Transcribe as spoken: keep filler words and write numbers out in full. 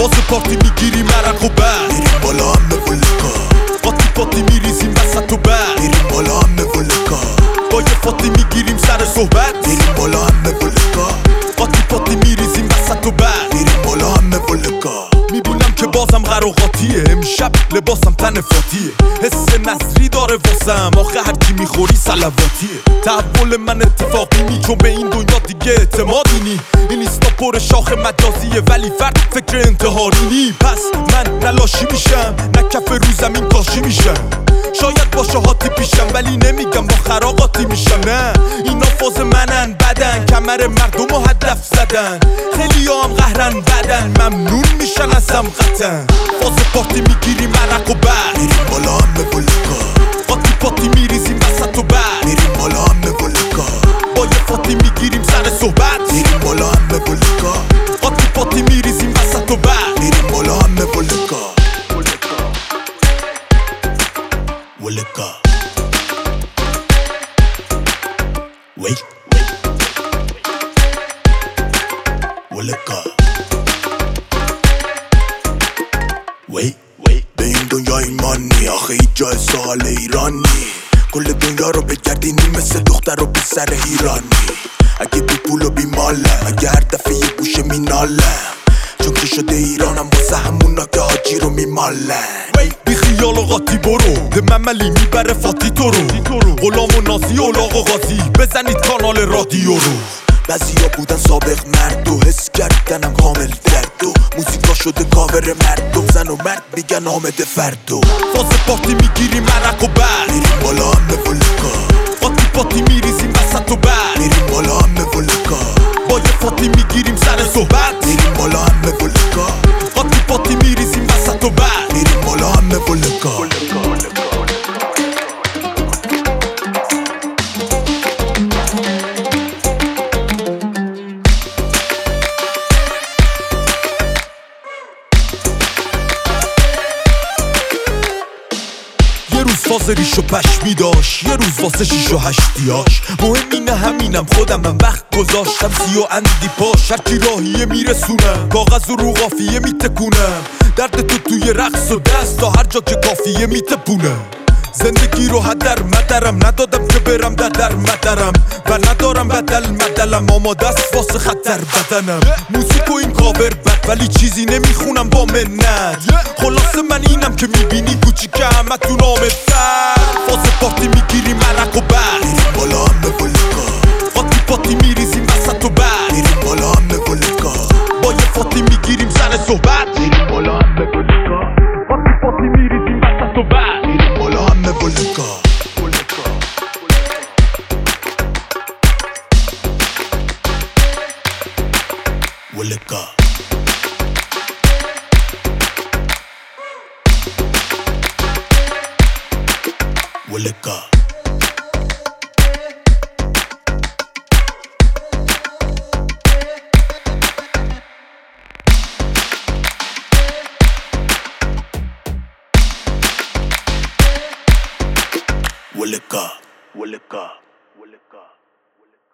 واسه پارتی میگیریم عرق و برد میریم بالا همه ولکا قاطی پاتی میریزیم وسط و برد میریم بالا همه ولکا با یه فاتی میگیریم سر صحبت میریم بالا همه ولکا قاطی پاتی میریزیم وسط و برد میریم بالا همه ولکا میبینم که بازم قراقاتیه امشب لباسم تن فاتیه حس نظری داره واسم آخه هرکی میخوری سلواتیه تحول من اتفاقی نی چون به این دنیا دیگه اعتمادی نی این ایستا پر شاخ مجازیه ولی فرد فکر انتحاری نی پس من نلاشی میشم نه کف رو زمین کاشی میشم شاید با شهاتی پیشم ولی نمیگم با خراقاتی میشم نه اینا فاز منن بدن کمر مردم رو هدف زدن خیلی هم قهرن بدن ممنون میشن از سمقتن فاز پارتی میگیریم عرق و برد میریم بالا همه ولکا قاطی پاتی میریزیم وسط و برد میریم بالا همه ولکا با یه فاتی میگیریم سر صحبت میریم بالا همه ولکا قاطی پاتی میریزیم وسط و برد میریم بالا همه ولکا ولکا وی ولکا وی به این دنیا ایمان نی آخه هیچ جای سوال ایرانی کل دنیا رو بگردینی مثل دختر و پسر ایرانی اگه بی پول و بی مالم اگه هر دفعه یه گوشه مینالم چون که شده ایرانم واسه همونا که حاجی رو میمالن بی خیال و قاطی برو ده مملی میبره فاتی تو رو غلام و نازی و لاغ و غازی بزنید کانال رادیو رو بعضیا بودن سابق مرد و حس کردنم کامل درد و موزیکا شده کاور مردم زن و مرد میگن آمده فردو فاز پارتی میگیریم عرق و برد میریم بالا همه ولکا قاطی پاتی میریزیم وسط و برد میریم بالا همه ولکا با یه فاتی میگیریم سر صحبت میریم بالا همه ولکا قاطی پاتی میریزیم وسط و برد میریم بالا همه ولکا یه روز فاز ریش و پشمی داشت یه روز واسه شیش و هشتیاش مهم اینه همینم خودم من وقت گذاشتم سی و اندی پاش هرکی راهیه میرسونم کاغذ و رو قافیه میتکونم درد تو توی رقص و دست تا هر جا که کافیه میتپونم زندگی رو هدر مدرم ندادم که برم در مدرم و ندارم بدل مدلم آماده است واسه خطر بدنم موزیک و این کاور بد ولی چیزی نمیخونم با منت خلاصه من اینم که میبینی کوچیکه همه تو نامتر فاز پارتی میگیریم عرق و برد میریم بالا همه ولکا قاطی پاتی میریزیم وسط و برد میریم بالا همه ولکا با یه فاتی میگیریم سر صحبت میریم بالا همه ولکا قاطی پاتی میریزیم وسط و برد میریم بالا همه ولکا ولکا ولکا ولکا ولکا